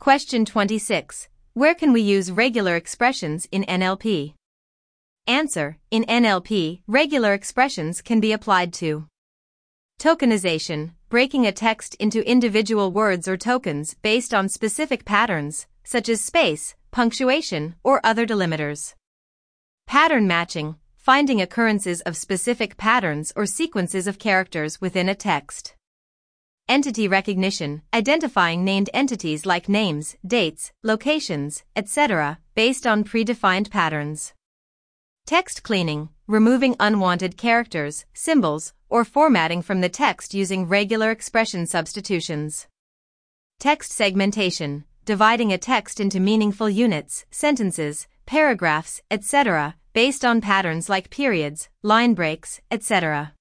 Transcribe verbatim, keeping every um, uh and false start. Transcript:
Question twenty-six. Where can we use regular expressions in N L P? Answer. In N L P, regular expressions can be applied to tokenization, breaking a text into individual words or tokens based on specific patterns, such as space, punctuation, or other delimiters. Pattern matching, finding occurrences of specific patterns or sequences of characters within a text. Entity recognition, identifying named entities like names, dates, locations, et cetera, based on predefined patterns. Text cleaning, removing unwanted characters, symbols, or formatting from the text using regular expression substitutions. Text segmentation, dividing a text into meaningful units, sentences, paragraphs, et cetera, based on patterns like periods, line breaks, et cetera.